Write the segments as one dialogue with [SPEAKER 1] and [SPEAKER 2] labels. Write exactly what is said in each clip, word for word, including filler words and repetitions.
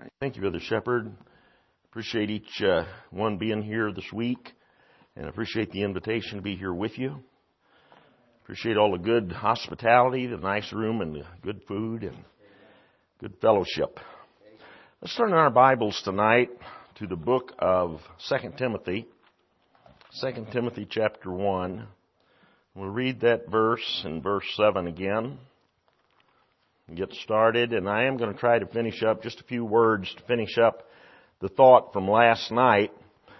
[SPEAKER 1] right. Thank you, Brother Shepherd. Appreciate each uh, one being here this week, and appreciate the invitation to be here with you. Appreciate all the good hospitality, the nice room, and the good food and good fellowship. Let's turn our Bibles tonight to the book of Second Timothy. Second Timothy chapter one. We'll read that verse in verse seven again. Get started, and I am going to try to finish up just a few words to finish up the thought from last night.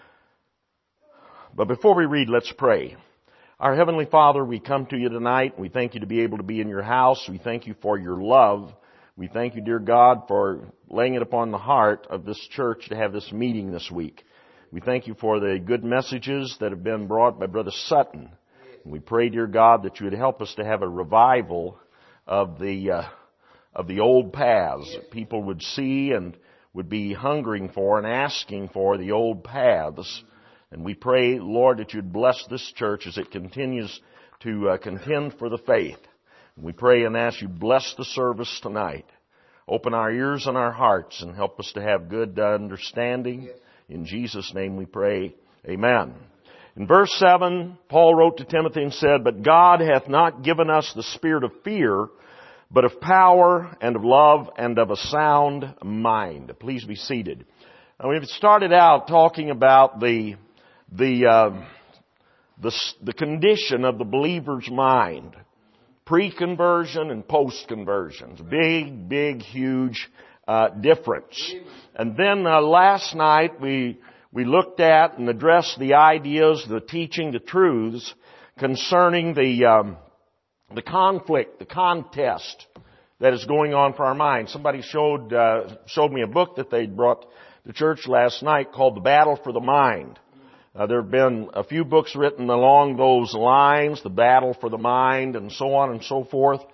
[SPEAKER 1] But before we read, let's pray. Our Heavenly Father, we come to you tonight. We thank you to be able to be in your house. We thank you for your love. We thank you, dear God, for laying it upon the heart of this church to have this meeting this week. We thank you for the good messages that have been brought by Brother Sutton. And we pray, dear God, that you would help us to have a revival of the uh, of the old paths that people would see and would be hungering for and asking for the old paths. And we pray, Lord, that you'd bless this church as it continues to uh, contend for the faith. And we pray and ask you bless the service tonight. Open our ears and our hearts and help us to have good uh, understanding. In Jesus' name we pray. Amen. In verse seven, Paul wrote to Timothy and said, "But God hath not given us the spirit of fear, but of power and of love and of a sound mind." Please be seated. Now, we've started out talking about the the uh, the, the condition of the believer's mind, pre-conversion and post-conversion. It's a big, big, huge uh, difference. And then uh, last night we we looked at and addressed the ideas, the teaching, the truths concerning the um, the conflict, the contest that is going on for our mind. Somebody showed uh, showed me a book that they brought to church last night called The Battle for the Mind. Uh, there have been a few books written along those lines, The Battle for the Mind, and so on and so forth.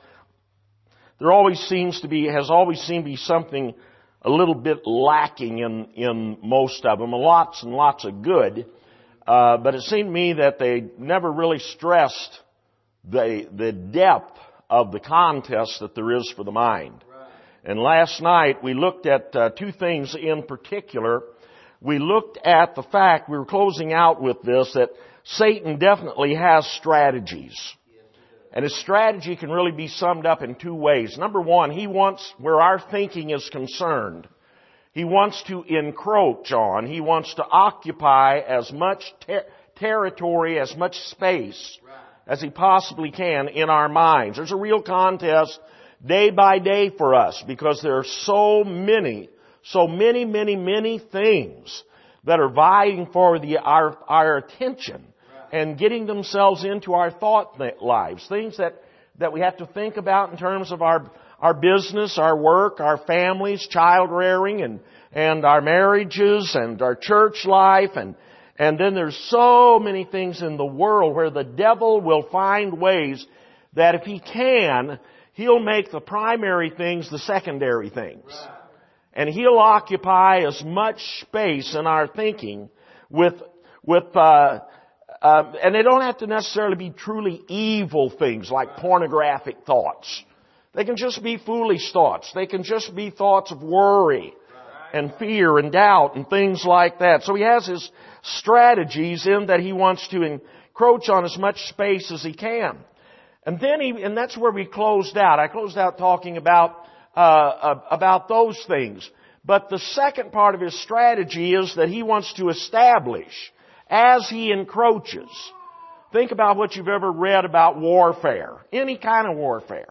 [SPEAKER 1] There always seems to be, has always seemed to be something a little bit lacking in, in most of them. Lots and lots of good. Uh, but it seemed to me that they never really stressed the, the depth of the contest that there is for the mind. And last night we looked at uh, two things in particular. We looked at the fact, we were closing out with this, that Satan definitely has strategies. And his strategy can really be summed up in two ways. Number one, he wants, where our thinking is concerned, he wants to encroach on, he wants to occupy as much ter- territory, as much space as he possibly can in our minds. There's a real contest day by day for us because there are so many, so many, many, many things that are vying for the, our, our attention and getting themselves into our thought lives. Things that, that we have to think about in terms of our, our business, our work, our families, child rearing, and, and our marriages and our church life. And, and then there's so many things in the world where the devil will find ways that if he can, he'll make the primary things the secondary things. And he'll occupy as much space in our thinking with, with, uh, uh, and they don't have to necessarily be truly evil things like pornographic thoughts. They can just be foolish thoughts. They can just be thoughts of worry and fear and doubt and things like that. So he has his strategies in that he wants to encroach on as much space as he can. And then he, and that's where we closed out. I closed out talking about, uh, about those things. But the second part of his strategy is that he wants to establish as he encroaches. Think about what you've ever read about warfare. Any kind of warfare.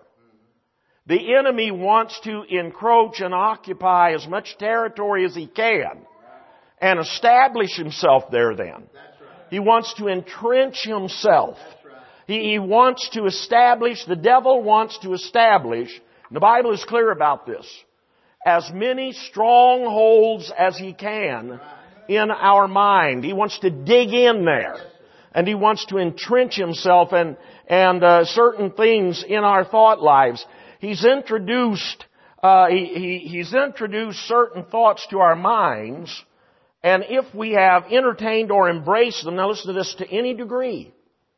[SPEAKER 1] The enemy wants to encroach and occupy as much territory as he can and establish himself there then. He wants to entrench himself. He, he wants to establish, the devil wants to establish, and the Bible is clear about this, as many strongholds as he can in our mind. He wants to dig in there. And he wants to entrench himself and, and uh, certain things in our thought lives. He's introduced, uh, he, he, he's introduced certain thoughts to our minds. And if we have entertained or embraced them, now listen to this, to any degree.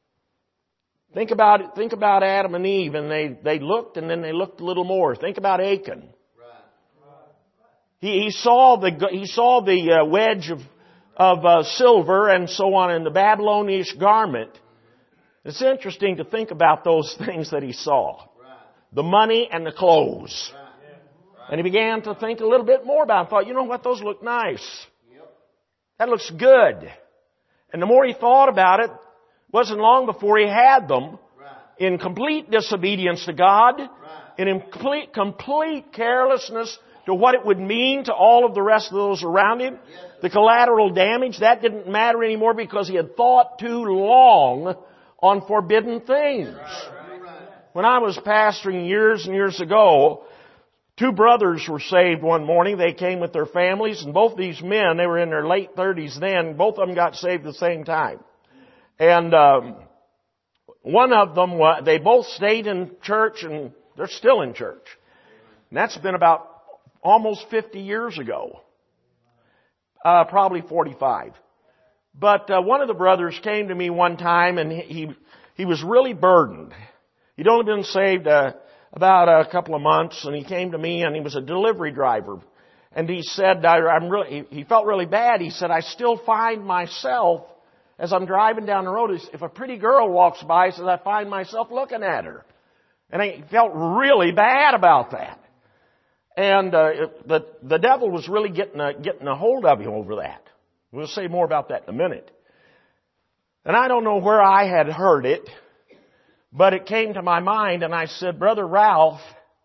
[SPEAKER 1] Think about it, think about Adam and Eve, and they, they looked and then they looked a little more. Think about Achan. He, he saw the he saw the uh, wedge of of uh, silver and so on in the Babylonian garment. It's interesting to think about those things that he saw. The money and the clothes. And he began to think a little bit more about it. Thought, you know what, those look nice. That looks good. And the more he thought about it, it wasn't long before he had them in complete disobedience to God, and in complete, complete carelessness to what it would mean to all of the rest of those around him. The collateral damage, that didn't matter anymore because he had thought too long on forbidden things. When I was pastoring years and years ago, two brothers were saved one morning. They came with their families, and both these men, they were in their late thirties then, both of them got saved at the same time. And um, one of them, they both stayed in church, and they're still in church. And that's been about almost fifty years ago. Uh, probably forty-five. But uh, one of the brothers came to me one time, and he he was really burdened. He'd only been saved uh, about a couple of months, and he came to me, and he was a delivery driver. And he said, I, I'm really, he felt really bad. He said, I still find myself, as I'm driving down the road, if a pretty girl walks by, he says, I find myself looking at her. And he felt really bad about that. And uh, the the devil was really getting a, getting a hold of him over that. We'll say more about that in a minute. And I don't know where I had heard it, but it came to my mind, and I said, Brother Ralph,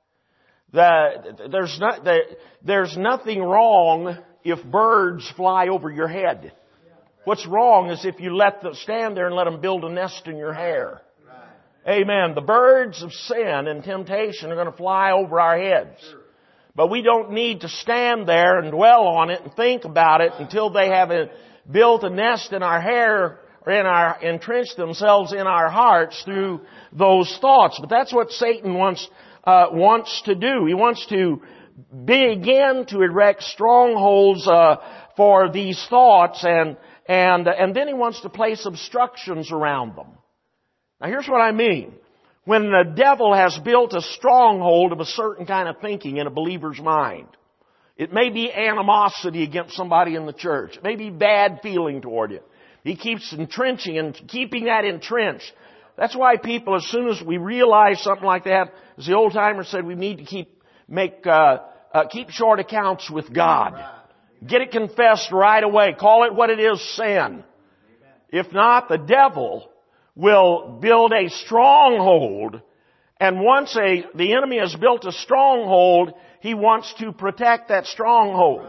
[SPEAKER 1] the, there's not the, there's nothing wrong if birds fly over your head. What's wrong is if you let them stand there and let them build a nest in your hair. Amen. The birds of sin and temptation are going to fly over our heads. But we don't need to stand there and dwell on it and think about it until they have a, built a nest in our hair or in our, entrenched themselves in our hearts through those thoughts. But that's what Satan wants, uh, wants to do. He wants to begin to erect strongholds, uh, for these thoughts, and, and, and then he wants to place obstructions around them. Now here's what I mean. When the devil has built a stronghold of a certain kind of thinking in a believer's mind, it may be animosity against somebody in the church. It may be bad feeling toward you. He keeps entrenching and keeping that entrenched. That's why people, as soon as we realize something like that, as the old timer said, we need to keep make uh, uh, keep short accounts with God. Get it confessed right away. Call it what it is, sin. If not, the devil will build a stronghold, and once a the enemy has built a stronghold, he wants to protect that stronghold.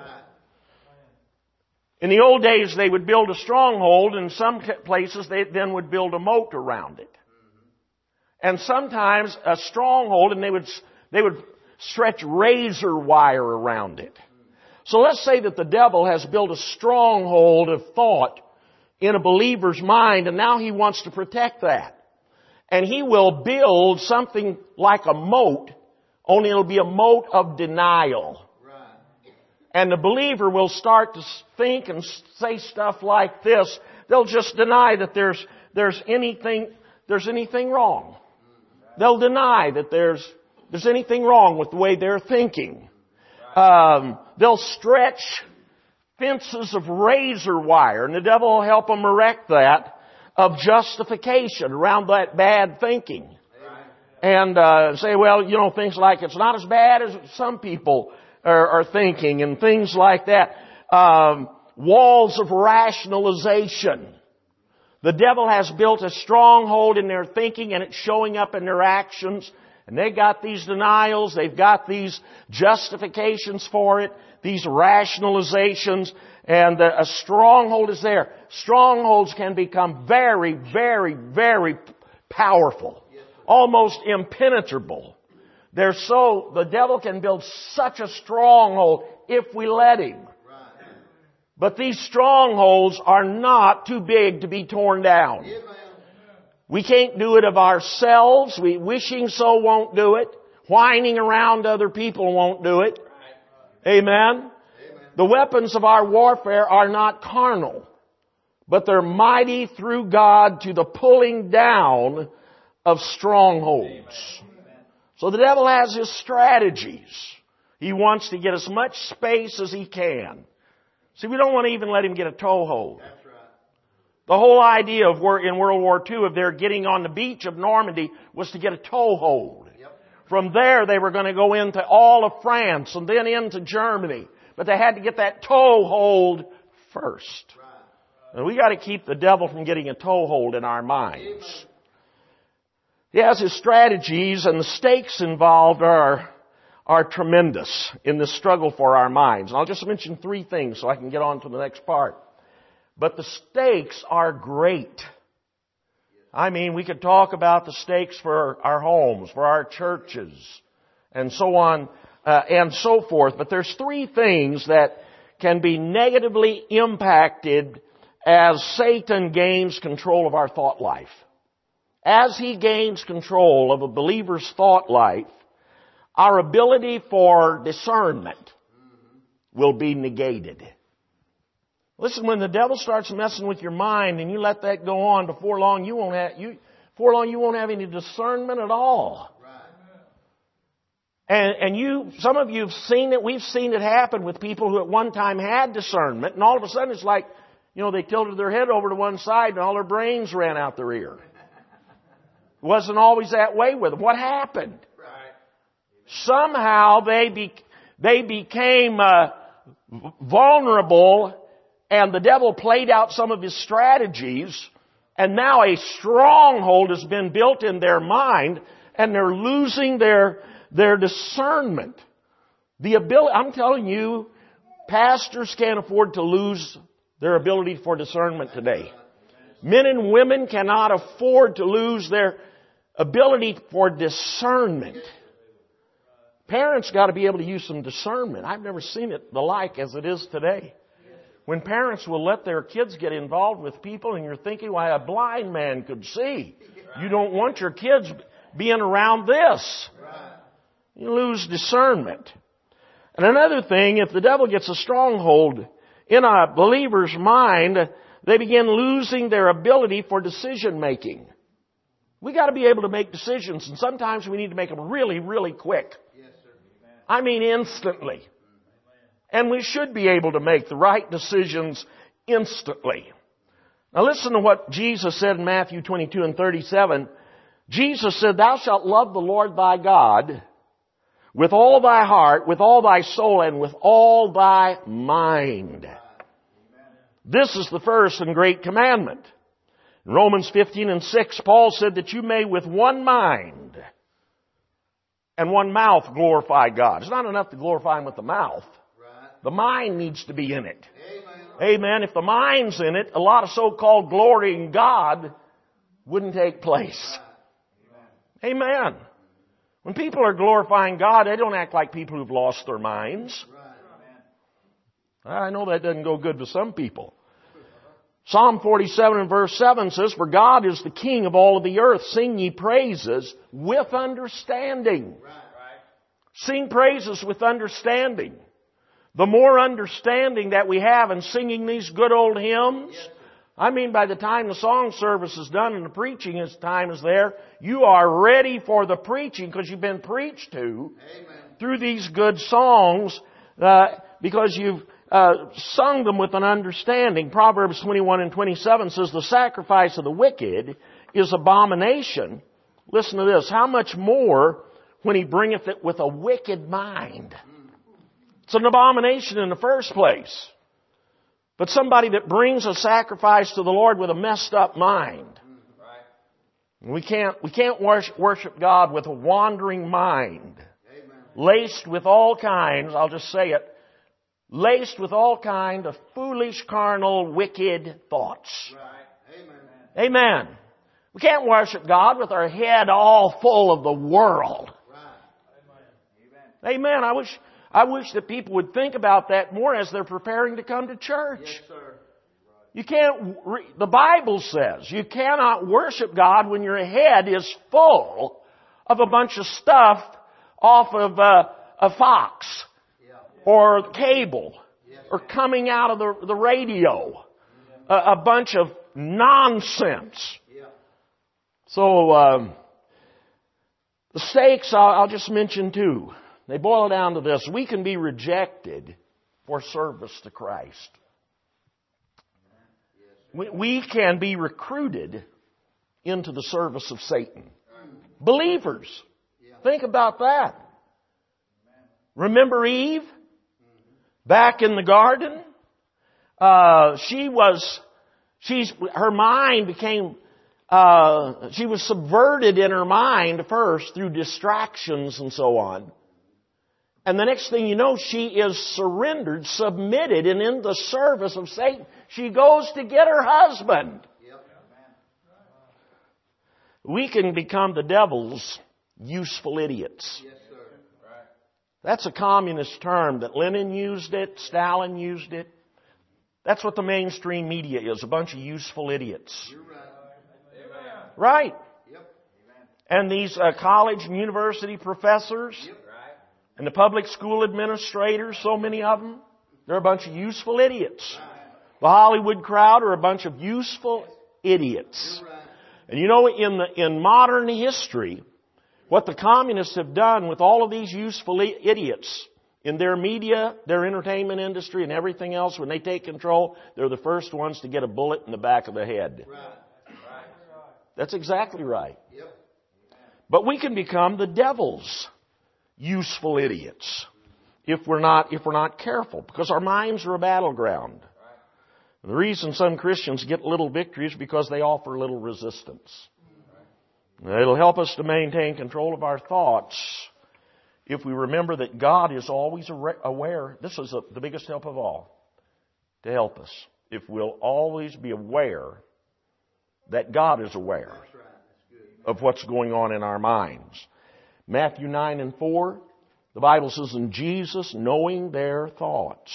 [SPEAKER 1] In the old days, they would build a stronghold, and in some places they then would build a moat around it. And sometimes a stronghold, and they would they would stretch razor wire around it. So let's say that the devil has built a stronghold of thought in a believer's mind, and now he wants to protect that. And he will build something like a moat, only it'll be a moat of denial. Right. And the believer will start to think and say stuff like this. They'll just deny that there's there's anything there's anything wrong. They'll deny that there's there's anything wrong with the way they're thinking. Um, they'll stretch fences of razor wire, and the devil will help them erect that, of justification around that bad thinking. And uh, say, well, you know, things like it's not as bad as some people are, are thinking, and things like that. Um, walls of rationalization. The devil has built a stronghold in their thinking, and it's showing up in their actions. And they got these denials, they've got these justifications for it, these rationalizations, and a stronghold is there. Strongholds can become very, very, very powerful, almost impenetrable. They're so, the devil can build such a stronghold if we let him. But these strongholds are not too big to be torn down. We can't do it of ourselves. We wishing so won't do it. Whining around other people won't do it. Amen? Amen. The weapons of our warfare are not carnal, but they're mighty through God to the pulling down of strongholds. So the devil has his strategies. He wants to get as much space as he can. See, we don't want to even let him get a toehold.
[SPEAKER 2] That's right.
[SPEAKER 1] The whole idea of wor- in World War Two of their getting on the beach of Normandy was to get a toehold.
[SPEAKER 2] Yep.
[SPEAKER 1] From there, they were going to go into all of France and then into Germany. But they had to get that toehold first.
[SPEAKER 2] Right.
[SPEAKER 1] And we got to keep the devil from getting a toehold in our minds. He has his strategies, and the stakes involved are are tremendous in this struggle for our minds. And I'll just mention three things so I can get on to the next part. But the stakes are great. I mean, we could talk about the stakes for our homes, for our churches, and so on uh, and so forth. But there's three things that can be negatively impacted as Satan gains control of our thought life. As he gains control of a believer's thought life, our ability for discernment will be negated. Listen, when the devil starts messing with your mind and you let that go on, before long you won't have you before long you won't have any discernment at all.
[SPEAKER 2] Right.
[SPEAKER 1] And and you some of you've seen it, we've seen it happen with people who at one time had discernment, and all of a sudden it's like, you know, they tilted their head over to one side and all their brains ran out their ear. It wasn't always that way with them. What happened? Somehow they be, they became uh, vulnerable, and the devil played out some of his strategies, and now a stronghold has been built in their mind, and they're losing their their discernment. The ability, I'm telling you, pastors can't afford to lose their ability for discernment today. Men and women cannot afford to lose their ability for discernment. Parents got to be able to use some discernment. I've never seen it the like as it is today. When parents will let their kids get involved with people and you're thinking, why, a blind man could see. You don't want your kids being around this. You lose discernment. And another thing, if the devil gets a stronghold in a believer's mind, they begin losing their ability for decision making. We got to be able to make decisions, and sometimes we need to make them really, really quick. I mean instantly. And we should be able to make the right decisions instantly. Now listen to what Jesus said in Matthew twenty-two and thirty-seven. Jesus said, "Thou shalt love the Lord thy God with all thy heart, with all thy soul, and with all thy mind. This is the first and great commandment." In Romans fifteen and six, Paul said that you may with one mind and one mouth glorify God. It's not enough to glorify Him with the mouth.
[SPEAKER 2] Right.
[SPEAKER 1] The mind needs to be in it.
[SPEAKER 2] Amen.
[SPEAKER 1] Amen. If the mind's in it, a lot of so-called glory in God wouldn't take place.
[SPEAKER 2] Right.
[SPEAKER 1] Amen. When people are glorifying God, they don't act like people who've lost their minds.
[SPEAKER 2] Right.
[SPEAKER 1] I know that doesn't go good with some people. Psalm forty-seven and verse seven says, "For God is the King of all of the earth. Sing ye praises with understanding."
[SPEAKER 2] Right. Right.
[SPEAKER 1] Sing praises with understanding. The more understanding that we have in singing these good old hymns,
[SPEAKER 2] Yes,
[SPEAKER 1] I mean, by the time the song service is done and the preaching is time is there, you are ready for the preaching because you've been preached to
[SPEAKER 2] Amen.
[SPEAKER 1] through these good songs uh, because you've uh, sung them with an understanding. Proverbs twenty-one and twenty-seven says, "The sacrifice of the wicked is abomination." Listen to this. "How much more when he bringeth it with a wicked mind?" It's an abomination in the first place. But somebody that brings a sacrifice to the Lord with a messed up mind.
[SPEAKER 2] Right.
[SPEAKER 1] We can't, we can't worship, worship God with a wandering mind.
[SPEAKER 2] Amen.
[SPEAKER 1] Laced with all kinds, I'll just say it, laced with all kind of foolish, carnal, wicked thoughts.
[SPEAKER 2] Right. Amen.
[SPEAKER 1] Amen. We can't worship God with our head all full of the world.
[SPEAKER 2] Right. Amen.
[SPEAKER 1] Amen. I wish, I wish that people would think about that more as they're preparing to come to church.
[SPEAKER 2] Yes, sir.
[SPEAKER 1] You can't, re- the Bible says you cannot worship God when your head is full of a bunch of stuff off of uh, a Fox
[SPEAKER 2] Yeah.
[SPEAKER 1] or cable
[SPEAKER 2] Yes,
[SPEAKER 1] or coming out of the, the radio. A, a bunch of nonsense.
[SPEAKER 2] Yeah.
[SPEAKER 1] So, um, the stakes, I'll, I'll just mention two. they boil down to this. We can be rejected for service to Christ. We, we can be recruited into the service of Satan. Believers. Think about that. Remember Eve? Back in the garden? Uh, she was, she's, her mind became, uh, she was subverted in her mind first through distractions and so on. And the next thing you know, she is surrendered, submitted, and in the service of Satan. She goes to get her husband. We can become the devil's useful idiots. That's a communist term that Lenin used it, Stalin used it. That's what the mainstream media is, a bunch of useful idiots. Right. And these uh, college and university professors and the public school administrators, so many of them, they're a bunch of useful idiots. The Hollywood crowd are a bunch of useful idiots. And you know, in the, in modern history, what the communists have done with all of these useful idiots in their media, their entertainment industry, and everything else, when they take control, they're the first ones to get a bullet in the back of the head. That's exactly right. But we can become the devil's useful idiots if we're not, if we're not careful, because our minds are a battleground. The reason some Christians get little victories is because they offer little resistance. It'll help us to maintain control of our thoughts if we remember that God is always aware. This is the biggest help of all, to help us. If we'll always be aware that God is aware of what's going on in our minds. Matthew nine and four, the Bible says, and Jesus, knowing their thoughts,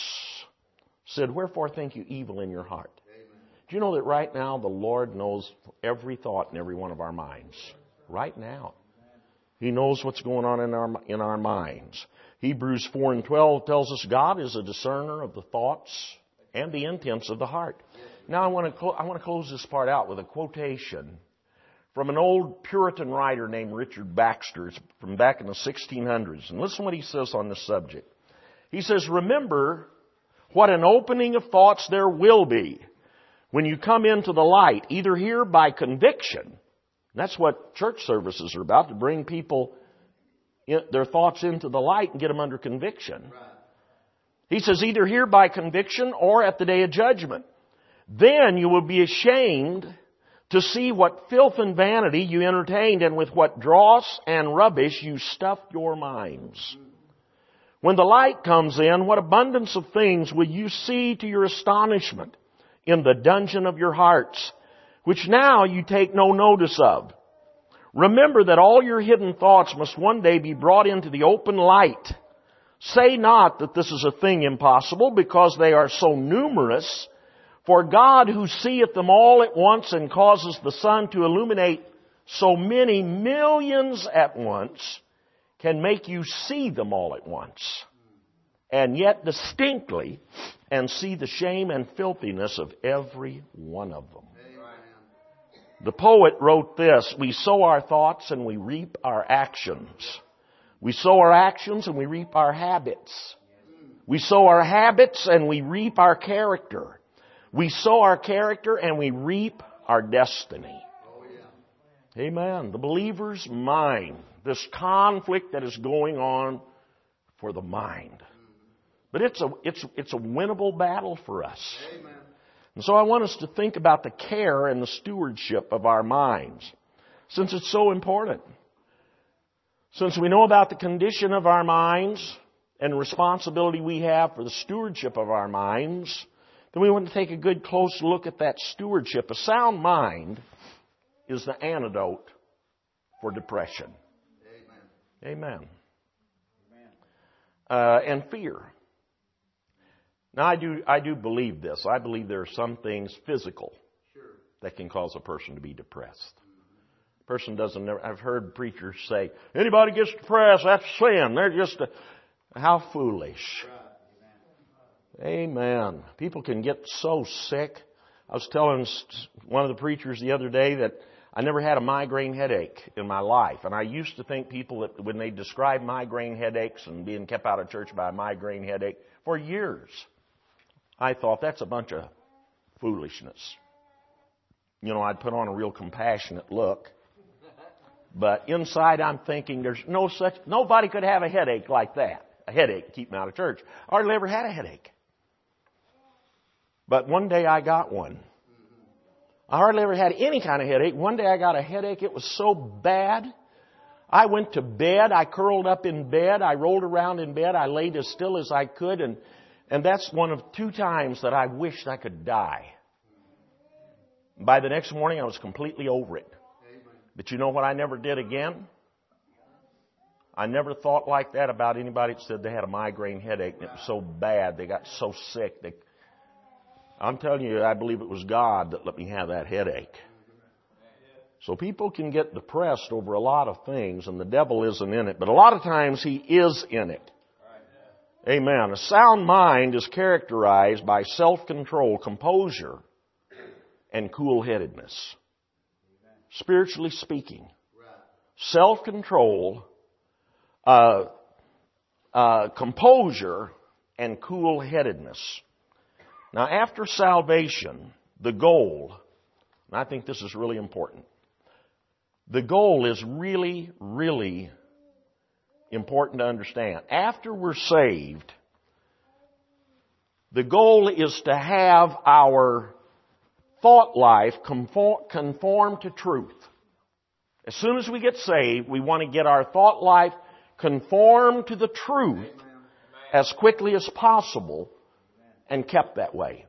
[SPEAKER 1] said, wherefore think you evil in your heart? Amen. Do you know that right now the Lord knows every thought in every one of our minds? Right now. He knows what's going on in our, in our minds. Hebrews four and twelve tells us God is a discerner of the thoughts and the intents of the heart. Now I want to, clo- I want to close this part out with a quotation from an old Puritan writer named Richard Baxter. It's from back in the sixteen hundreds. And listen to what he says on this subject. He says, remember what an opening of thoughts there will be when you come into the light, either here by conviction. That's what church services are about, to bring people, in, their thoughts into the light and get them under conviction. Right. He says, either here by conviction or at the day of judgment. Then you will be ashamed to see what filth and vanity you entertained, and with what dross and rubbish you stuffed your minds. When the light comes in, what abundance of things will you see to your astonishment in the dungeon of your hearts, which now you take no notice of. Remember that all your hidden thoughts must one day be brought into the open light. Say not that this is a thing impossible, because they are so numerous. For God, who seeth them all at once and causes the sun to illuminate so many millions at once, can make you see them all at once, and yet distinctly, and see the shame and filthiness of every one of them. Amen. The poet wrote this, we sow our thoughts and we reap our actions. We sow our actions and we reap our habits. We sow our habits and we reap our character. We sow our character and we reap our destiny. Amen. The believer's mind. This conflict that is going on for the mind. But it's a, it's, it's a winnable battle for us. Amen. And so I want us to think about the care and the stewardship of our minds, since it's so important. Since we know about the condition of our minds and the responsibility we have for the stewardship of our minds, then we want to take a good close look at that stewardship. A sound mind is the antidote for depression. Amen. Amen. Uh, and fear. Now, I do I do believe this. I believe there are some things physical sure. that can cause a person to be depressed. A person doesn't. Never, I've heard preachers say, anybody gets depressed, that's sin. They're just a, how foolish. Right. Amen. People can get so sick. I was telling one of the preachers the other day that I never had a migraine headache in my life. And I used to think people that when they describe migraine headaches and being kept out of church by a migraine headache for years, I thought that's a bunch of foolishness. You know, I'd put on a real compassionate look. But inside I'm thinking there's no such, nobody could have a headache like that. A headache, keep me out of church. I hardly ever had a headache. But one day I got one. I hardly ever had any kind of headache. One day I got a headache. It was so bad. I went to bed. I curled up in bed. I rolled around in bed. I laid as still as I could. And, and that's one of two times that I wished I could die. By the next morning, I was completely over it. But you know what I never did again? I never thought like that about anybody that said they had a migraine headache and it was so bad. They got so sick. They, I'm telling you, I believe it was God that let me have that headache. So people can get depressed over a lot of things and the devil isn't in it. But a lot of times he is in it. Amen. A sound mind is characterized by self-control, composure, and cool-headedness. Spiritually speaking. Self-control, uh, uh, composure, and cool-headedness. Now, after salvation, the goal, and I think this is really important, the goal is really, really important to understand. After we're saved, the goal is to have our thought life conform, conform to truth. As soon as we get saved, we want to get our thought life conformed to the truth as quickly as possible and kept that way.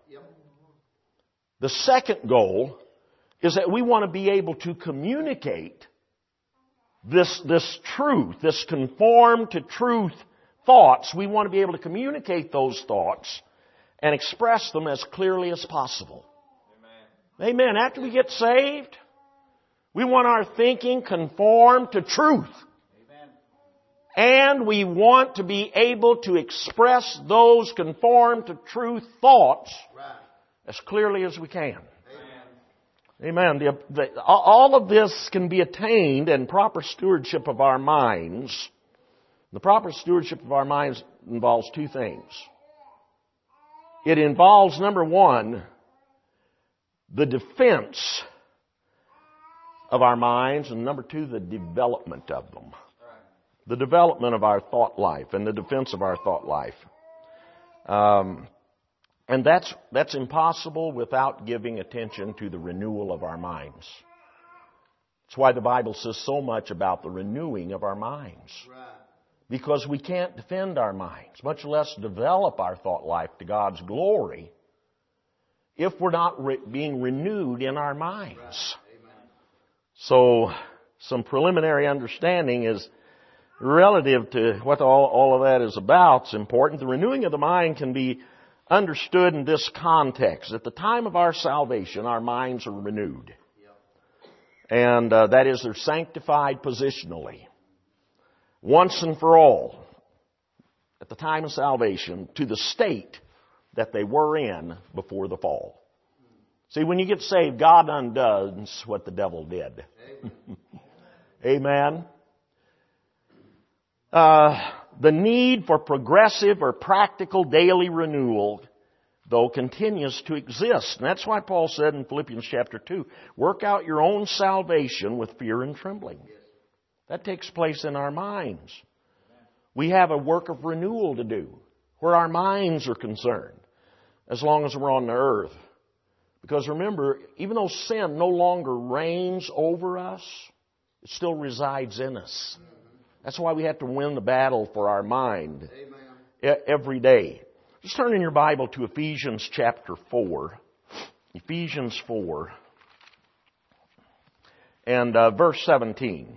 [SPEAKER 1] The second goal is that we want to be able to communicate this, this truth, this conformed to truth thoughts. We want to be able to communicate those thoughts and express them as clearly as possible. Amen. Amen. After we get saved, we want our thinking conformed to truth. Amen. And we want to be able to express those conformed to truth thoughts right. as clearly as we can. Amen. The, the, all of this can be attained in proper stewardship of our minds. The proper stewardship of our minds involves two things. It involves, number one, the defense of our minds, and number two, the development of them. The development of our thought life and the defense of our thought life. Um, And that's, that's impossible without giving attention to the renewal of our minds. That's why the Bible says so much about the renewing of our minds. Right. Because we can't defend our minds, much less develop our thought life to God's glory, if we're not re- being renewed in our minds. Right. So, some preliminary understanding is relative to what all, all of that is about. It's important. The renewing of the mind can be understood in this context. At the time of our salvation, our minds are renewed. And uh, that is, they're sanctified positionally. Once and for all, at the time of salvation, to the state that they were in before the fall. See, when you get saved, God undoes what the devil did. Amen. Uh, the need for progressive or practical daily renewal, though, continues to exist. And that's why Paul said in Philippians chapter two, work out your own salvation with fear and trembling. That takes place in our minds. We have a work of renewal to do where our minds are concerned, as long as we're on the earth. Because remember, even though sin no longer reigns over us, it still resides in us. That's why we have to win the battle for our mind. Amen. Every day. Just turn in your Bible to Ephesians chapter four. Ephesians four. And uh, verse seventeen.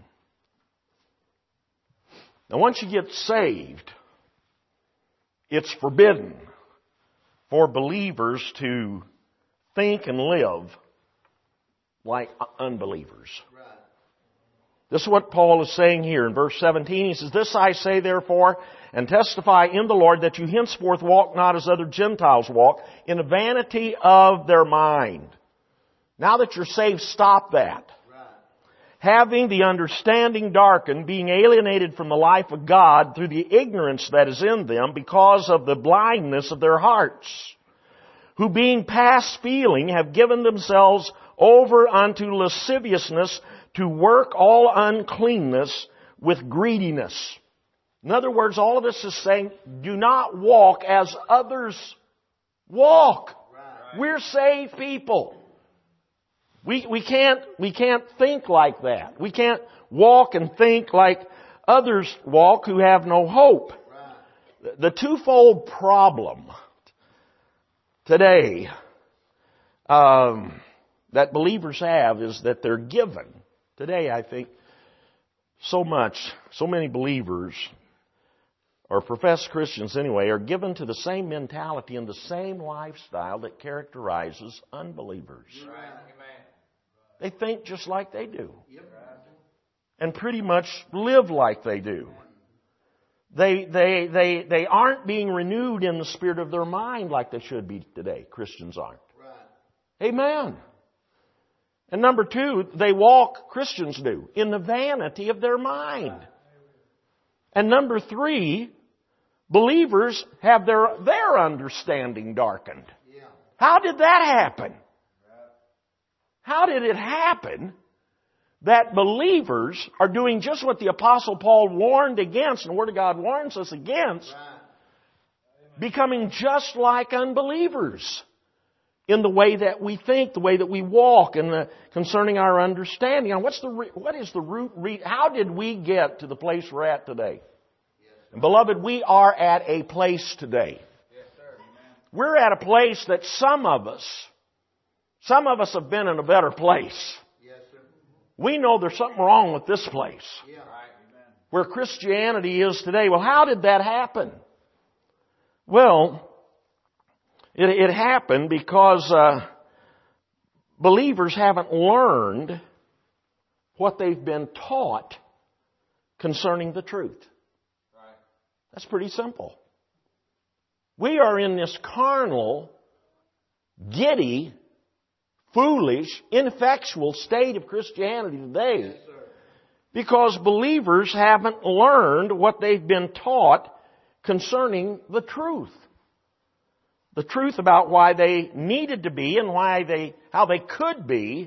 [SPEAKER 1] Now once you get saved, it's forbidden for believers to think and live like unbelievers. This is what Paul is saying here in verse seventeen. He says, this I say therefore, and testify in the Lord, that you henceforth walk not as other Gentiles walk, in the vanity of their mind. Now that you're saved, stop that. Right. having the understanding darkened, being alienated from the life of God through the ignorance that is in them because of the blindness of their hearts, who being past feeling have given themselves over unto lasciviousness to work all uncleanness with greediness. In other words, all of this is saying, do not walk as others walk. Right. We're saved people. We, we can't, we can't think like that. We can't walk and think like others walk who have no hope. Right. The twofold problem today um, that believers have is that they're given. Today, I think, so much, so many believers, or professed Christians anyway, are given to the same mentality and the same lifestyle that characterizes unbelievers. Right. They think just like they do. Yep. And pretty much live like they do. They, they, they, they aren't being renewed in the spirit of their mind like they should be today. Christians aren't. Right. Amen. And number two, they walk, Christians do, in the vanity of their mind. And number three, believers have their, their understanding darkened. Yeah. How did that happen? How did it happen that believers are doing just what the Apostle Paul warned against, and the Word of God warns us against, right. becoming just like unbelievers in the way that we think, the way that we walk, and the, concerning our understanding? And what's the what is the root? Re, how did we get to the place we're at today? Yes, and beloved, we are at a place today. Yes, sir. We're at a place that some of us, some of us have been in a better place. Yes, sir. We know there's something wrong with this place. Yeah. Where Christianity is today. Well, how did that happen? Well, it, it happened because uh, believers haven't learned what they've been taught concerning the truth. Right. That's pretty simple. We are in this carnal, giddy, foolish, ineffectual state of Christianity today. Yes, because believers haven't learned what they've been taught concerning the truth. The truth about why they needed to be and why they, how they could be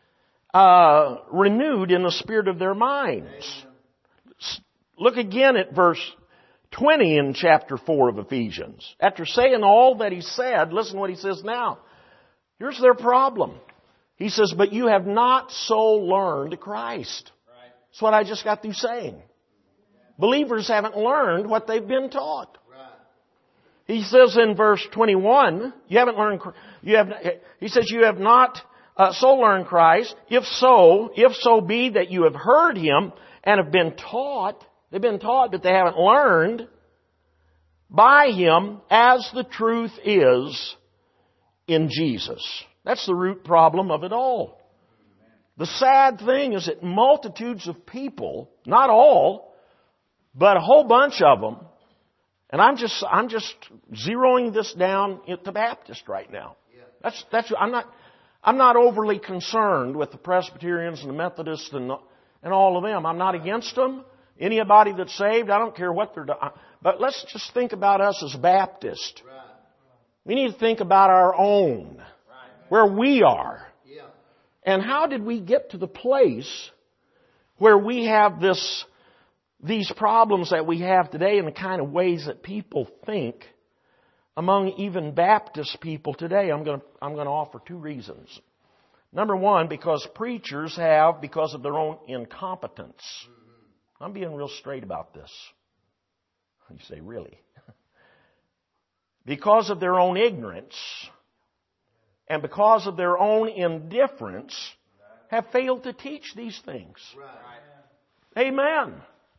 [SPEAKER 1] uh, renewed in the spirit of their minds. Look again at verse twenty in chapter four of Ephesians. After saying all that he said, listen what he says now. Here's their problem. He says, but you have not so learned Christ. Right. That's what I just got through saying. Believers haven't learned what they've been taught. Right. He says in verse twenty-one, you haven't learned, you have, he says, you have not uh, so learned Christ. If so, if so be that you have heard Him and have been taught, they've been taught, but they haven't learned by Him as the truth is in Jesus. That's the root problem of it all. The sad thing is that multitudes of people, not all, but a whole bunch of them, and I'm just I'm just zeroing this down to Baptist right now. That's that's I'm not I'm not overly concerned with the Presbyterians and the Methodists and and all of them. I'm not against them. Anybody that's saved, I don't care what they're doing. But let's just think about us as Baptists. We need to think about our own, where we are. And how did we get to the place where we have this, these problems that we have today and the kind of ways that people think among even Baptist people today? I'm going to, I'm going to offer two reasons. Number one, because preachers have, because of their own incompetence. I'm being real straight about this. You say, really? Because of their own ignorance and because of their own indifference, have failed to teach these things. Right. Amen.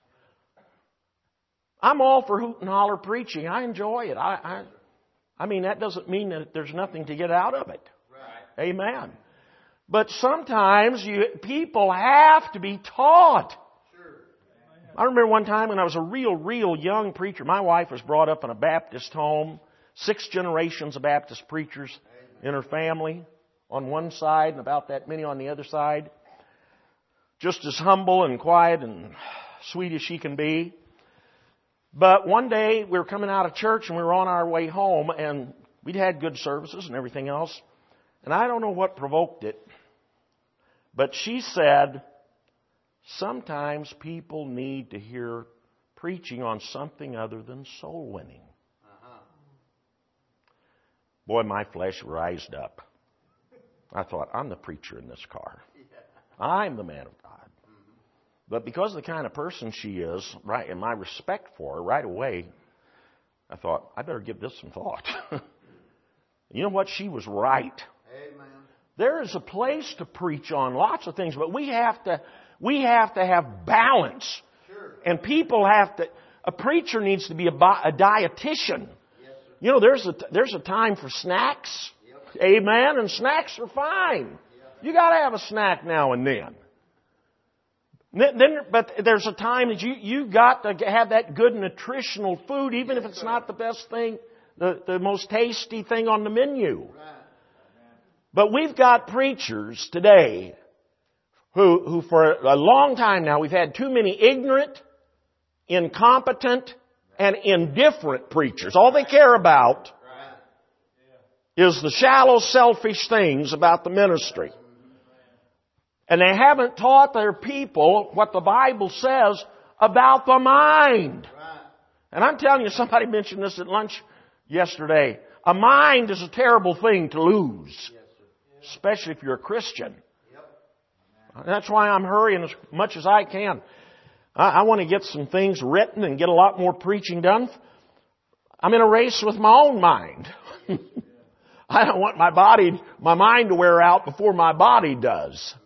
[SPEAKER 1] I'm all for hoot and holler preaching. I enjoy it. I, I, I mean, that doesn't mean that there's nothing to get out of it. Right. Amen. But sometimes you, people have to be taught. I remember one time when I was a real, real young preacher. My wife was brought up in a Baptist home. Six generations of Baptist preachers in her family on one side and about that many on the other side. just as humble and quiet and sweet as she can be. But one day we were coming out of church and we were on our way home, and we'd had good services and everything else. And I don't know what provoked it, but she said, sometimes people need to hear preaching on something other than soul winning. Uh-huh. Boy, my flesh rised up. I thought, I'm the preacher in this car. Yeah. I'm the man of God. Mm-hmm. But because of the kind of person she is, right, and my respect for her, right away, I thought, I better give this some thought. You know what? She was right.
[SPEAKER 2] Amen.
[SPEAKER 1] There is a place to preach on lots of things, but we have to we have to have balance.
[SPEAKER 2] Sure.
[SPEAKER 1] And people have to. A preacher needs to be a, a dietitian.
[SPEAKER 2] Yes,
[SPEAKER 1] you know, there's a there's a time for snacks. Yep. Amen. And snacks are fine. Yep. You got to have a snack now and then. Then, but there's a time that you you got to have that good nutritional food, even if it's not the best thing, the the most tasty thing on the menu.
[SPEAKER 2] Right.
[SPEAKER 1] But we've got preachers today who, who for a long time now, we've had too many ignorant, incompetent, and indifferent preachers. All they care about is the shallow, selfish things about the ministry. And they haven't taught their people what the Bible says about the mind. And I'm telling you, somebody mentioned this at lunch yesterday. A mind is a terrible thing to lose. Especially if you're a Christian. Yep. That's why I'm hurrying as much as I can. I, I want to get some things written and get a lot more preaching done. I'm in a race with my own mind. I don't want my body, my mind to wear out before my body does.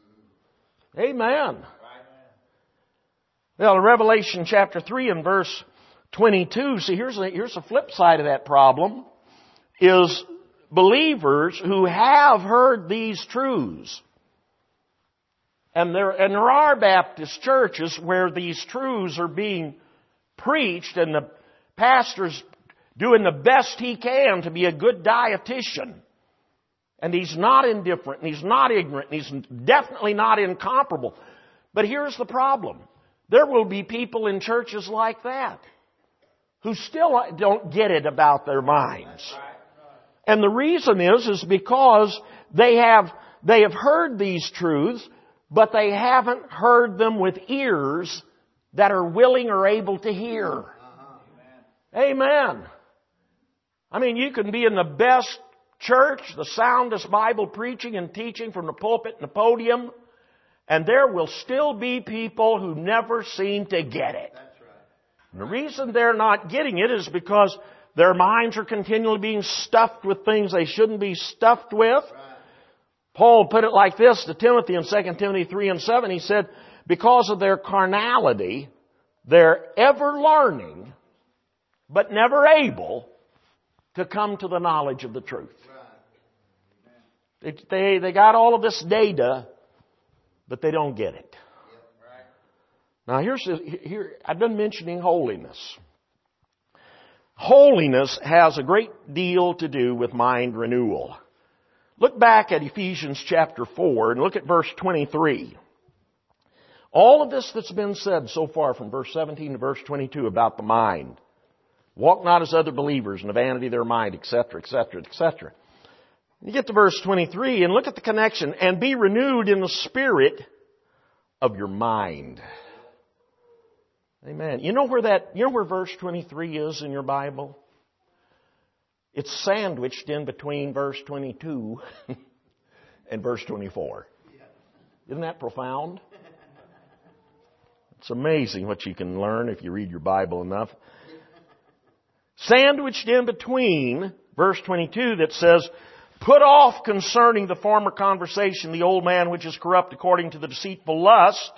[SPEAKER 1] Amen. Well, in Revelation chapter three and verse twenty-two, see, here's a, here's a flip side of that problem, is believers who have heard these truths. And there, and there are Baptist churches where these truths are being preached and the pastor's doing the best he can to be a good dietitian. And he's not indifferent, and he's not ignorant, and he's definitely not incomparable. But here's the problem. There will be people in churches like that who still don't get it about their minds. And the reason is, is because they have, they have heard these truths, but they haven't heard them with ears that are willing or able to hear. Uh-huh. Amen. Amen. I mean, you can be in the best church, the soundest Bible preaching and teaching from the pulpit and the podium, and there will still be people who never seem to get it.
[SPEAKER 2] That's right.
[SPEAKER 1] And the reason they're not getting it is because their minds are continually being stuffed with things they shouldn't be stuffed with.
[SPEAKER 2] Right.
[SPEAKER 1] Paul put it like this to Timothy in Second Timothy three and seven. He said, because of their carnality, they're ever learning, but never able to come to the knowledge of the truth. Right. They, they, they got all of this data, but they don't get it.
[SPEAKER 2] Yep. Right.
[SPEAKER 1] Now here's, here, I've been mentioning holiness. Holiness has a great deal to do with mind renewal. Look back at Ephesians chapter four and look at verse twenty-three. All of this that's been said so far from verse seventeen to verse twenty-two about the mind. Walk not as other believers in the vanity of their mind, et cetera, et cetera, et cetera. You get to verse twenty-three and look at the connection. And be renewed in the spirit of your mind. Amen. You know where that, you know where verse twenty-three is in your Bible? It's sandwiched in between verse twenty-two and verse twenty-four. Isn't that profound? It's amazing what you can learn if you read your Bible enough. Sandwiched in between verse twenty-two that says, put off concerning the former conversation the old man which is corrupt according to the deceitful lust.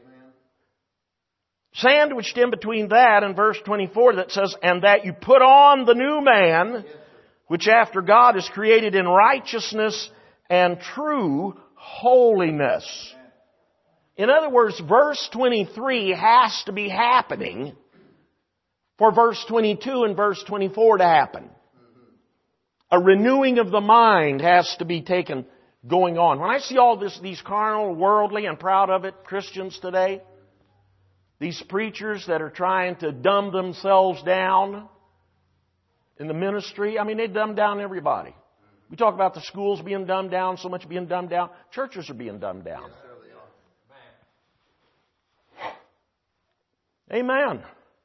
[SPEAKER 1] Sandwiched in between that and verse twenty-four that says, and that you put on the new man, which after God is created in righteousness and true holiness. In other words, verse twenty-three has to be happening for verse twenty-two and verse twenty-four to happen. A renewing of the mind has to be taken going on. When I see all this, these carnal, worldly, and proud of it Christians today, these preachers that are trying to dumb themselves down in the ministry, I mean, they dumb down everybody. We talk about the schools being dumbed down, so much being dumbed down. Churches are being dumbed down. Amen.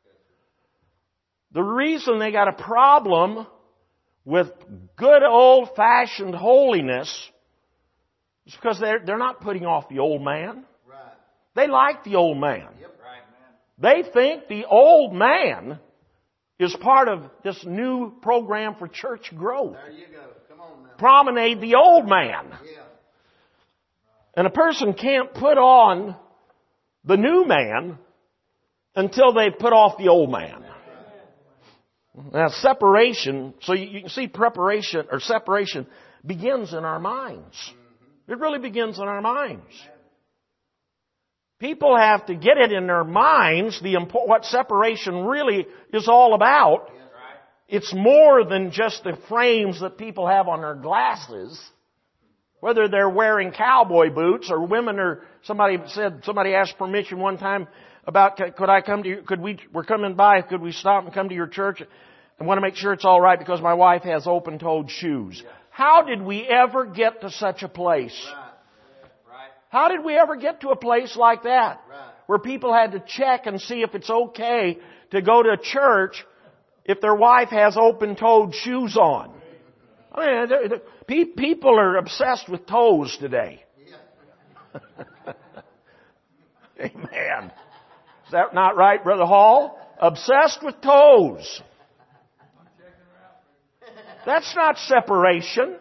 [SPEAKER 1] The reason they got a problem with good old-fashioned holiness is because they're, they're not putting off the old man.
[SPEAKER 2] Right.
[SPEAKER 1] They like the old man.
[SPEAKER 2] Yep. Right, man.
[SPEAKER 1] They think the old man is part of this new program for church growth.
[SPEAKER 2] There you go. Come on now.
[SPEAKER 1] Promenade the old man.
[SPEAKER 2] Yeah.
[SPEAKER 1] And a person can't put on the new man until they put off the old man. Now, separation, so you, you can see preparation or separation begins in our minds. It really begins in our minds. People have to get it in their minds the what separation really is all about. It's more than just the frames that people have on their glasses. Whether they're wearing cowboy boots or women are, somebody said, somebody asked permission one time about, could I come to you, could we, we're coming by, could we stop and come to your church? I want to make sure it's all right because my wife has open-toed shoes. How did we ever get to such a place? How did we ever get to a place like that? Where people had to check and see if it's okay to go to church if their wife has open-toed shoes on. I mean, they're, they're, people are obsessed with toes today. Amen. Is that not right, Brother Hall? Obsessed with toes. That's not separation.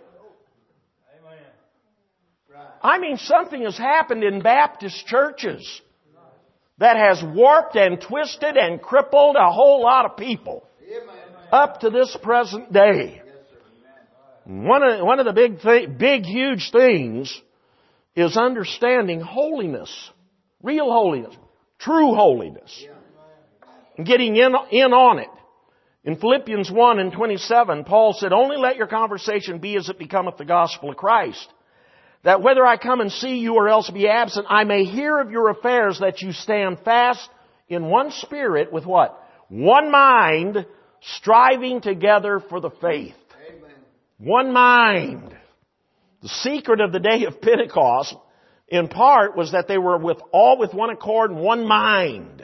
[SPEAKER 1] I mean, something has happened in Baptist churches that has warped and twisted and crippled a whole lot of people up to this present day. One of, one of the big, th- big, huge things is understanding holiness, real holiness, true holiness, and getting in, in on it. In Philippians one and twenty-seven, Paul said, "Only let your conversation be as it becometh the gospel of Christ, that whether I come and see you or else be absent, I may hear of your affairs, that you stand fast in one spirit with what? One mind, striving together for the faith." Amen. One mind. The secret of the day of Pentecost, in part, was that they were with all with one accord and one mind.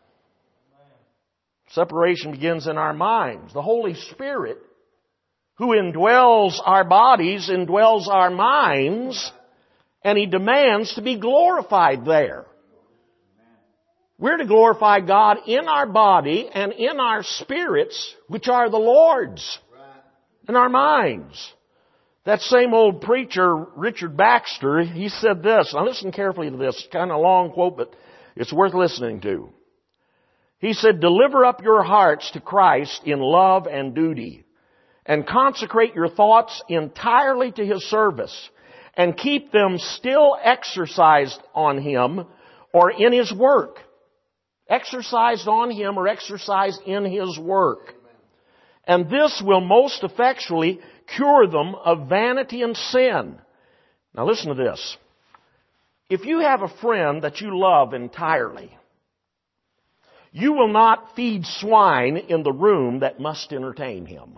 [SPEAKER 1] Separation begins in our minds. The Holy Spirit, who indwells our bodies, indwells our minds, and He demands to be glorified there. We're to glorify God in our body and in our spirits, which are the Lord's, in our minds. That same old preacher, Richard Baxter, he said this. Now listen carefully to this. It's kind of a long quote, but it's worth listening to. He said, "Deliver up your hearts to Christ in love and duty, and consecrate your thoughts entirely to His service, and keep them still exercised on Him or in His work." Exercised on Him or exercised in His work. "And this will most effectually cure them of vanity and sin." Now listen to this. If you have a friend that you love entirely, you will not feed swine in the room that must entertain him.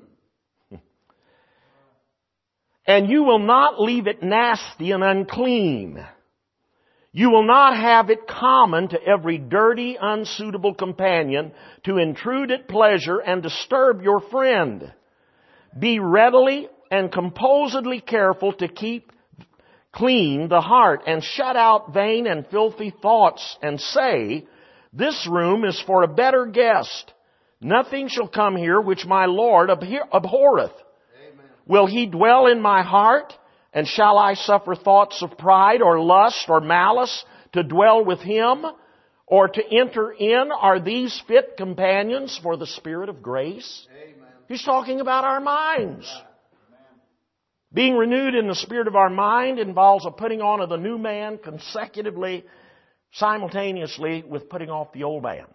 [SPEAKER 1] And you will not leave it nasty and unclean. You will not have it common to every dirty, unsuitable companion to intrude at pleasure and disturb your friend. Be readily and composedly careful to keep clean the heart and shut out vain and filthy thoughts, and say, "This room is for a better guest. Nothing shall come here which my Lord abhorreth. Amen. Will He dwell in my heart? And shall I suffer thoughts of pride or lust or malice to dwell with Him or to enter in? Are these fit companions for the Spirit of grace?" Amen. He's talking about our minds. Amen. Being renewed in the spirit of our mind involves a putting on of the new man consecutively, simultaneously with putting off the old man.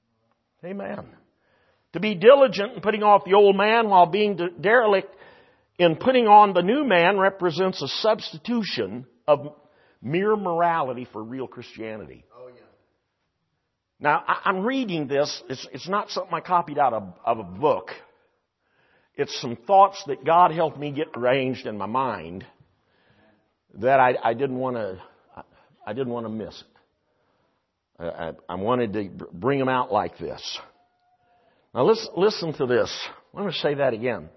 [SPEAKER 1] Amen. To be diligent in putting off the old man while being derelict in putting on the new man represents a substitution of mere morality for real Christianity.
[SPEAKER 2] Oh, yeah.
[SPEAKER 1] Now, I, I'm reading this. It's, it's not something I copied out of, of a book. It's some thoughts that God helped me get arranged in my mind that I, I didn't want to. I didn't want to miss it. I, I wanted to bring them out like this. Now, listen, listen to this. Let me say that again.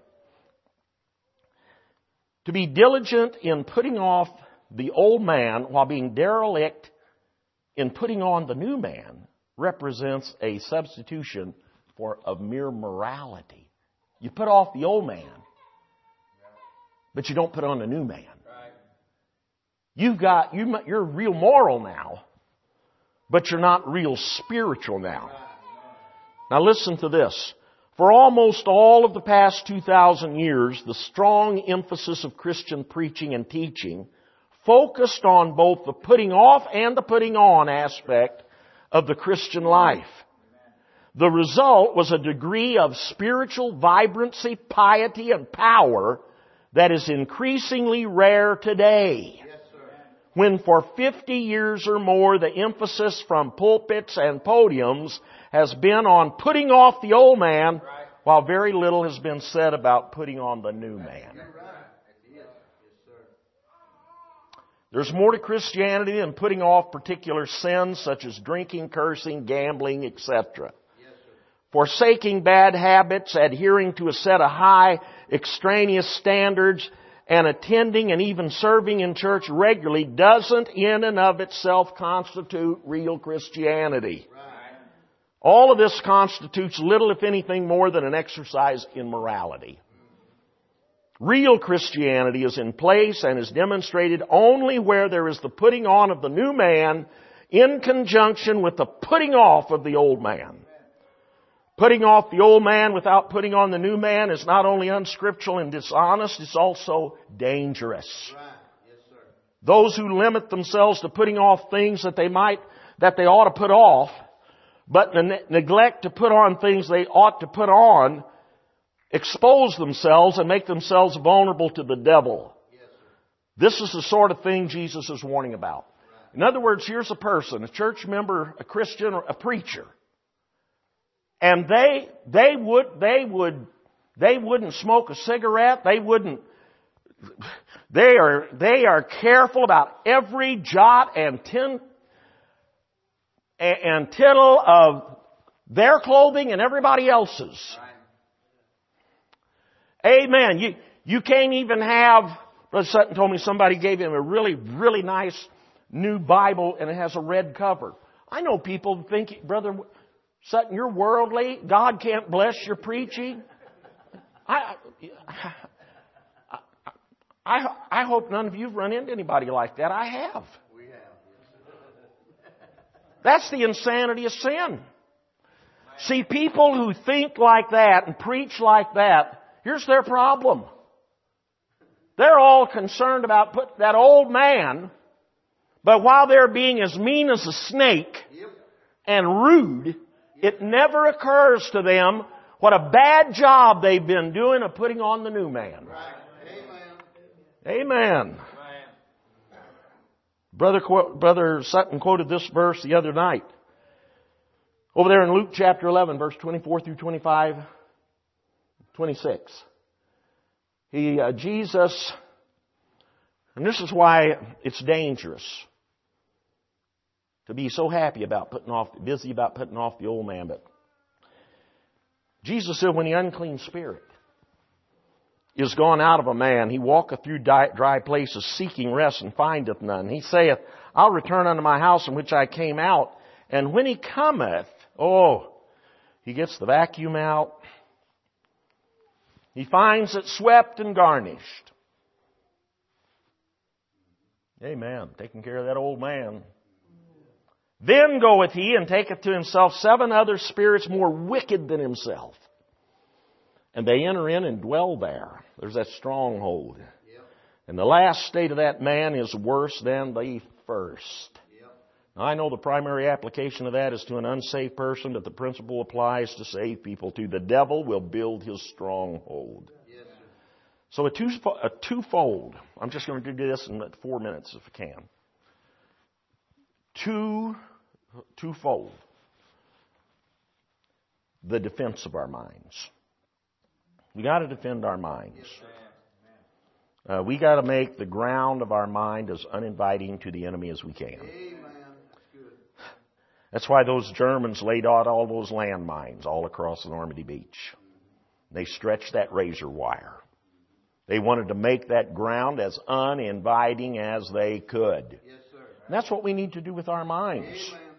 [SPEAKER 1] To be diligent in putting off the old man while being derelict in putting on the new man represents a substitution for of mere morality. You put off the old man, but you don't put on the new man. You've got, you, you're real moral now, but you're not real spiritual now. Now listen to this. For almost all of the past two thousand years, the strong emphasis of Christian preaching and teaching focused on both the putting off and the putting on aspect of the Christian life. The result was a degree of spiritual vibrancy, piety, and power that is increasingly rare today. When for fifty years or more the emphasis from pulpits and podiums has been on putting off the old man, while very little has been said about putting on the new man. There's more to Christianity than putting off particular sins such as drinking, cursing, gambling, et cetera. Forsaking bad habits, adhering to a set of high extraneous standards, and attending and even serving in church regularly doesn't in and of itself constitute real Christianity. Right. All of this constitutes little, if anything, more than an exercise in morality. Real Christianity is in place and is demonstrated only where there is the putting on of the new man in conjunction with the putting off of the old man. Putting off the old man without putting on the new man is not only unscriptural and dishonest, it's also dangerous. Right. Yes, sir. Those who limit themselves to putting off things that they might, that they ought to put off, but ne- neglect to put on things they ought to put on, expose themselves and make themselves vulnerable to the devil. Yes, sir. This is the sort of thing Jesus is warning about. Right. In other words, here's a person, a church member, a Christian, or a preacher. And they, they would, they would, they wouldn't smoke a cigarette. They wouldn't, they are, they are careful about every jot and tin, and tittle of their clothing and everybody else's. Amen. You, you can't even have, Brother Sutton told me somebody gave him a really, really nice new Bible and it has a red cover. I know people who think, Brother Sutton, you're worldly. God can't bless your preaching. I, I, I, I hope none of you have run into anybody like that. I have.
[SPEAKER 2] We have.
[SPEAKER 1] That's the insanity of sin. See, people who think like that and preach like that, here's their problem. They're all concerned about put that old man, but while they're being as mean as a snake and rude, it never occurs to them what a bad job they've been doing of putting on the new man.
[SPEAKER 2] Right.
[SPEAKER 1] Amen. Amen. Brother, Brother Sutton quoted this verse the other night. Over there in Luke chapter eleven, verse twenty-four through twenty-five, twenty-six. He, uh, Jesus, and this is why it's dangerous to be so happy about putting off, busy about putting off the old man. But Jesus said, when the unclean spirit is gone out of a man, he walketh through dry places seeking rest and findeth none. He saith, I'll return unto my house from which I came out. And when he cometh, oh, he gets the vacuum out. He finds it swept and garnished. Amen. Taking care of that old man. Then goeth he and taketh to himself seven other spirits more wicked than himself. And they enter in and dwell there. There's that stronghold. Yep. And the last state of that man is worse than the first. Yep. Now, I know the primary application of that is to an unsaved person, but the principle applies to saved people too. The devil will build his stronghold. Yes, So a, two, a twofold. I'm just going to do this in four minutes if I can. Two, twofold. The defense of our minds. We got to defend our minds. Uh, we got to make the ground of our mind as uninviting to the enemy as we can. That's why those Germans laid out all those landmines all across the Normandy beach. They stretched that razor wire. They wanted to make that ground as uninviting as they could. Yes, sir. And that's what we need to do with our minds.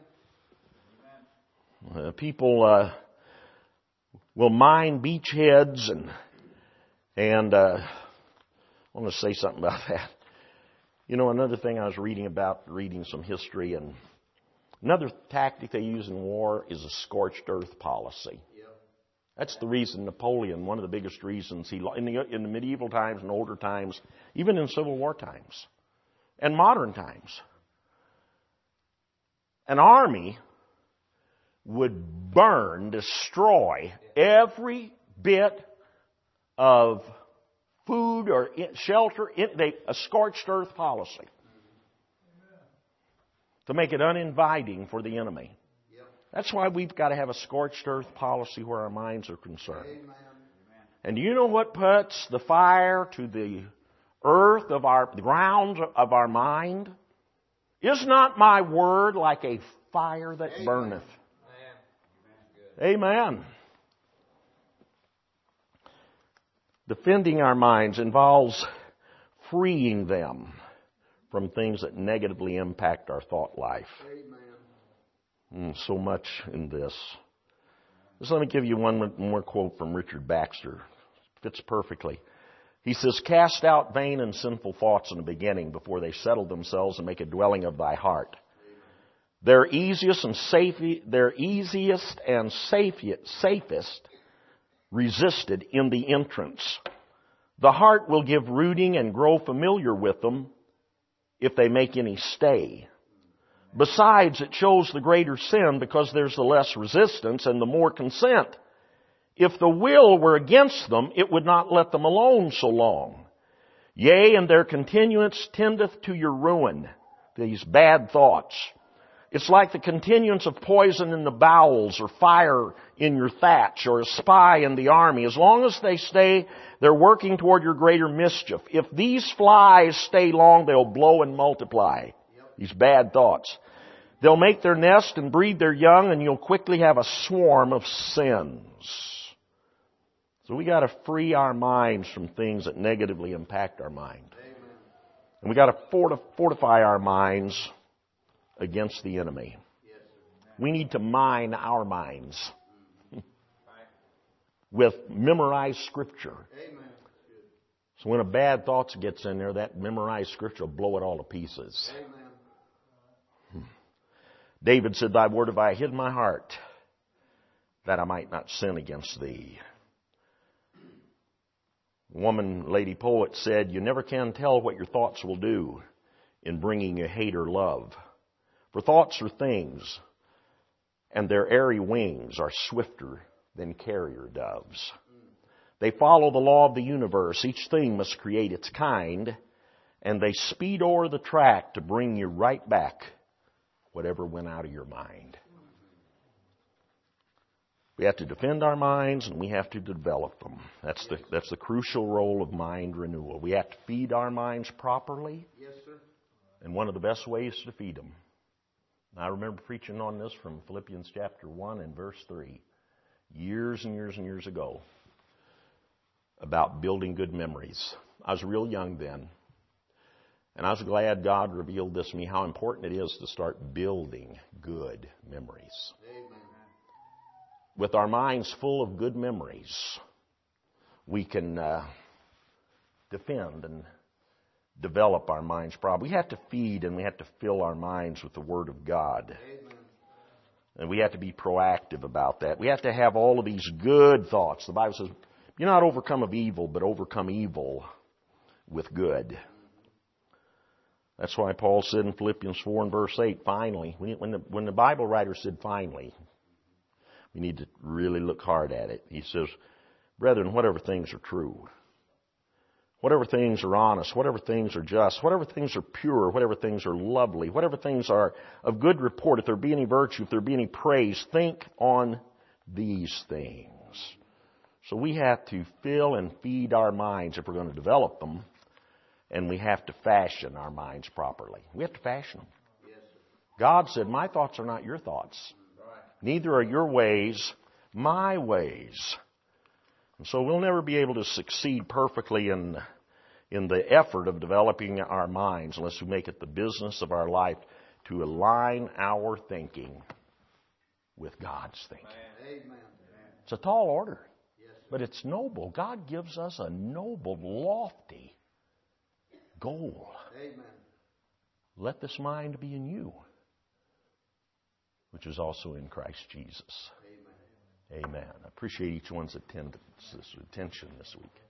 [SPEAKER 1] Uh, people uh, will mine beachheads and and uh, I want to say something about that. You know, another thing I was reading about, reading some history, and another tactic they use in war is a scorched earth policy. That's the reason Napoleon, one of the biggest reasons he, in the, in the medieval times and older times, even in Civil War times, and modern times, an army would burn, destroy every bit of food or shelter, they, a scorched earth policy to make it uninviting for the enemy. That's why we've got to have a scorched earth policy where our minds are concerned. Amen. And do you know what puts the fire to the earth of our, the ground of our mind? Is not my word like a fire that Amen. Burneth? Amen. Amen. Defending our minds involves freeing them from things that negatively impact our thought life. Amen. So much in this. Just let me give you one more quote from Richard Baxter. It fits perfectly. He says, "Cast out vain and sinful thoughts in the beginning before they settle themselves and make a dwelling of thy heart. Their easiest and safe, their easiest and safest resisted in the entrance. The heart will give rooting and grow familiar with them if they make any stay. Besides, it shows the greater sin because there's the less resistance and the more consent. If the will were against them, it would not let them alone so long. Yea, and their continuance tendeth to your ruin," these bad thoughts. "It's like the continuance of poison in the bowels or fire in your thatch or a spy in the army. As long as they stay, they're working toward your greater mischief. If these flies stay long, they'll blow and multiply." These bad thoughts. "They'll make their nest and breed their young, and you'll quickly have a swarm of sins." So we got to free our minds from things that negatively impact our mind. Amen. And we got to fortify our minds against the enemy. Yes, we need to mine our minds with memorized Scripture. Amen. So when a bad thought gets in there, that memorized Scripture will blow it all to pieces. Amen. David said, "Thy word have I hid in my heart, that I might not sin against thee." Woman, lady poet said, "You never can tell what your thoughts will do in bringing you hate or love. For thoughts are things, and their airy wings are swifter than carrier doves. They follow the law of the universe. Each thing must create its kind, and they speed o'er the track to bring you right back whatever went out of your mind." We have to defend our minds and we have to develop them. That's the that's the crucial role of mind renewal. We have to feed our minds properly. Yes, sir. And one of the best ways to feed them. I remember preaching on this from Philippians chapter one and verse three, years and years and years ago, about building good memories. I was real young then. And I was glad God revealed this to me, how important it is to start building good memories. Amen. With our minds full of good memories, we can uh, defend and develop our minds properly. We have to feed and we have to fill our minds with the Word of God. Amen. And we have to be proactive about that. We have to have all of these good thoughts. The Bible says, "You're not overcome of evil, but overcome evil with good." That's why Paul said in Philippians four and verse eight, finally, when the, when the Bible writer said finally, we need to really look hard at it. He says, "Brethren, whatever things are true, whatever things are honest, whatever things are just, whatever things are pure, whatever things are lovely, whatever things are of good report, if there be any virtue, if there be any praise, think on these things. So we have to fill and feed our minds if we're going to develop them, and we have to fashion our minds properly. We have to fashion them. God said, my thoughts are not your thoughts. Neither are your ways my ways. And so we'll never be able to succeed perfectly in, in the effort of developing our minds unless we make it the business of our life to align our thinking with God's thinking.
[SPEAKER 2] Amen.
[SPEAKER 1] It's a tall order, but it's noble. God gives us a noble, lofty goal.
[SPEAKER 2] Amen. Let
[SPEAKER 1] this mind be in you, which is also in Christ Jesus. Amen. Amen. I appreciate each one's attendance, this attention this week.